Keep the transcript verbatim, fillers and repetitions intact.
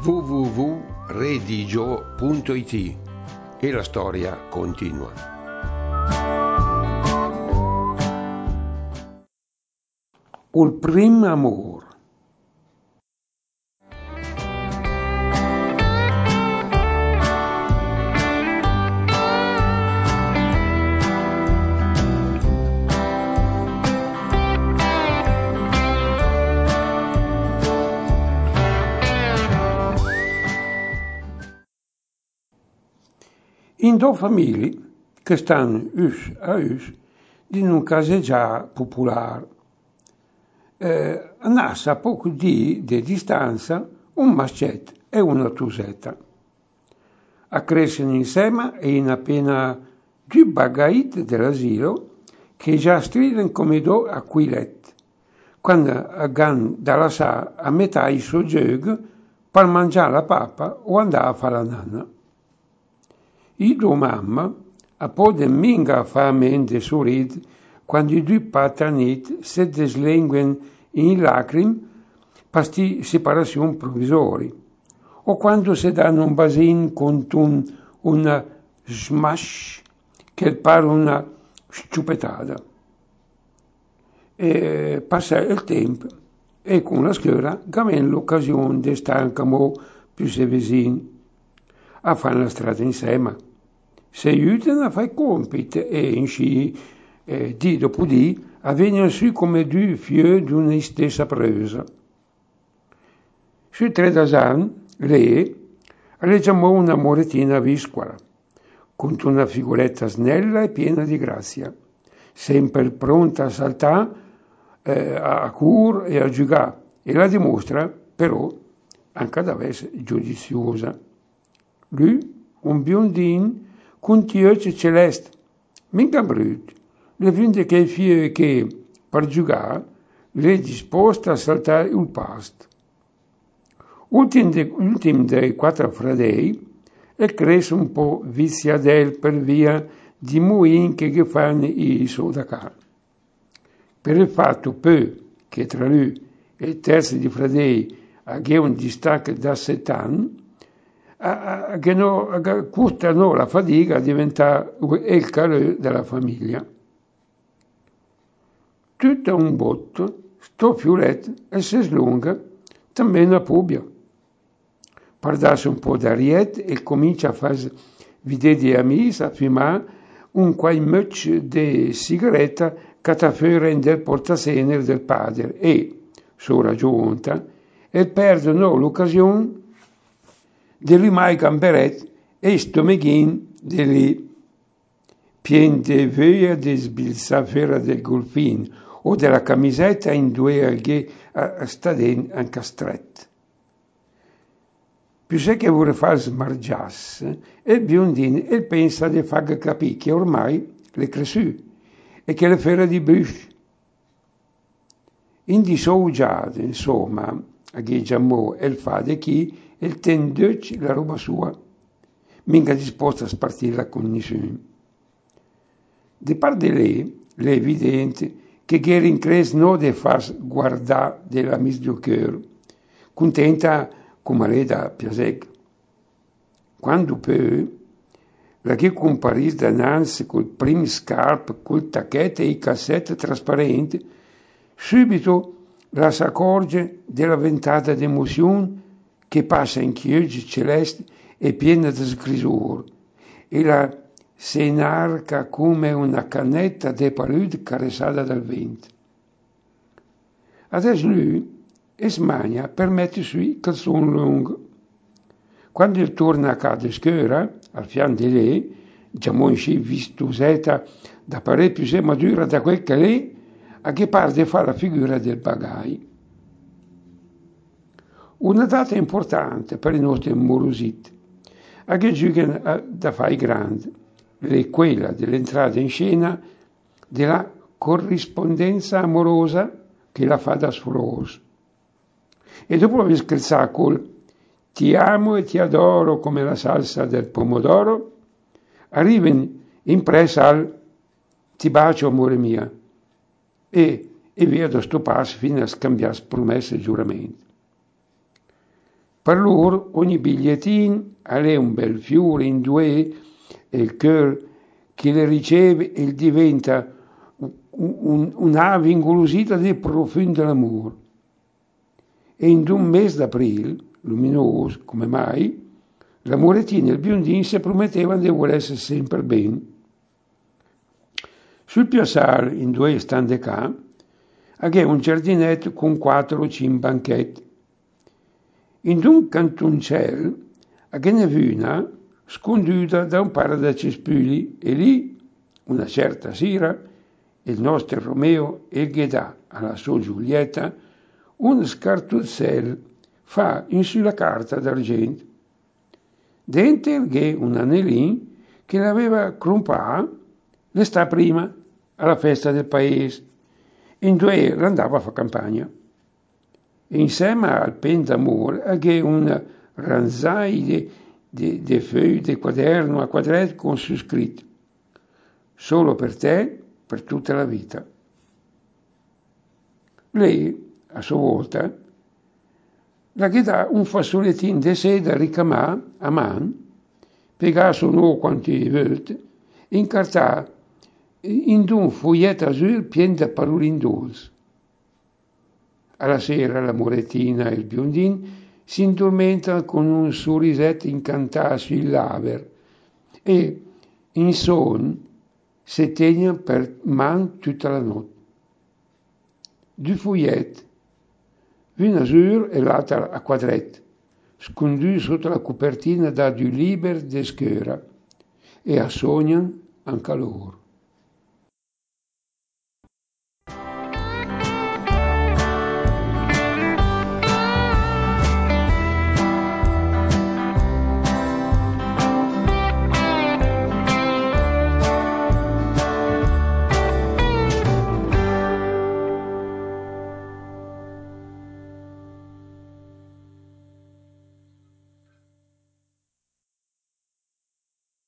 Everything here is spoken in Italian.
w w w punto redigio punto i t e la storia continua. Il primo amor. In due famiglie che stanno us a us in un caseggià popolare. Eh, nasce a poco di, di distanza un mascetto e una tusetta. A crescere insieme e in appena due bagaite dell'asilo che già stridono come do a quilet, quando hanno da lasciare a metà il suo gioco per mangiare la pappa o andare a fare la nanna. I due mamma a po' de minga famente sorride quando i due paterniti si deslenguano in lacrime per sti separazioni provvisori, o quando si danno un basin con un, una smash che pare una sciupetata. E passa il tempo e con la scuola gaven l'occasione di stare anche più se vicini a fare la strada insieme. Si aiutano a fare i compiti e in sci, eh, di dopo di, avvengono su come due fiori di una stessa presa. Sui tre d'anni, lei leggiamo una moretina viscola, con una figuretta snella e piena di grazia, sempre pronta a saltare eh, a cur e a giocare, e la dimostra, però, anche ad essere giudiziosa. Lui, un biondino, con ti occhi celesti, mica brutto, le vede che fiore che, per giocare, le è disposta a saltare il pasto. Ultimo de, dei quattro fratelli, e cresce un po' viziadel per via di muin che gli fanno i sodacar. Per il fatto poi che tra lui e il terzo di fratelli ha un distacco da sette anni, che no, curtano la fatica a diventare il calore della famiglia. Tutto un botto, sto fioletto e si slunga, também una pubbia. Per darsi un po' d'ariete e comincia a fare vedere di amici a fumare un quai muccio di sigaretta che sta fuori del portacenere del padre e, su raggiunta, e perdono l'occasione di rimai gamberet e stomeghin delle pieni di voglia di sbilzare del golfin o della camisetta in due alghe a staden anche strette. Più se che vuole far smargiasse, e il biondino e pensa di far capire che ormai le cresciù e che le fera di bush. In di sougiato, insomma, a Ghigiamò e il fa di chi e il tenduc la roba sua, mica disposta a spartirla con nessuno. Di parte di lei, è evidente che Gherin cres non de far guardare della misdiocchero, contenta come lei da piasec. Quando poi, la che comparisse dananze col primo scarpe, col tacchetto e i cassetti trasparenti, subito la s'accorge della ventata d'emozione che passa in chioggi celesti e piena di sgrisore, e la si inarca come una cannetta di palude caressata dal vento. Adesso lui e smania per mettere sui calzoni lunghi. Quando il torna a casa scuola, al fianco di lei, già monci vistosetta da pare più se madura da quel che lei, a che parte fa la figura del bagai. Una data importante per i nostri morositi, a che giocano da fai grandi, è quella dell'entrata in scena della corrispondenza amorosa che la fa da sforoso. E dopo aver scherzato col ti amo e ti adoro come la salsa del pomodoro, arriva impressa al ti bacio amore mia e, e via da sto passo fino a scambiare promesse e giuramenti. Per loro ogni bigliettin è un bel fiore in due e il cœur che le riceve e diventa un, un'ave ingolosita del profumo dell'amore. E in un mese d'aprile, luminoso come mai, l'amorettina e il biondin si promettevano di voler essere sempre bene. Sul piazzale, in due stande qua, c'è un giardinetto con quattro o cinque banchetti. In un cantoncello, c'è ne una sconduta da un paio di cespugli e lì, una certa sera, il nostro Romeo e dà alla sua Giulietta un scartuzzel fa in sulla carta d'argento. Dentro c'è un anellin che l'aveva crompato l'estate prima alla festa del paese. In due andava a fare campagna. E insieme al pen d'amore c'è un ranzai di, di foglie di quaderno a quadretti con su scritto: solo per te, per tutta la vita. Lei, a sua volta, la che dà un fazzolettin di seda ricamà a mano, piegato no quanti volte, incartato in un foglietto azzurro pieno di paroline dolci. Alla sera la morettina e il biondin si indormentano con un sorrisetto incantato sui laber e, in sonno, si tengono per mano tutta la notte. Due foglietti, una azzurro e l'altra a quadretti, scondui sotto la copertina da due libri di schiera, e a sognano anche loro.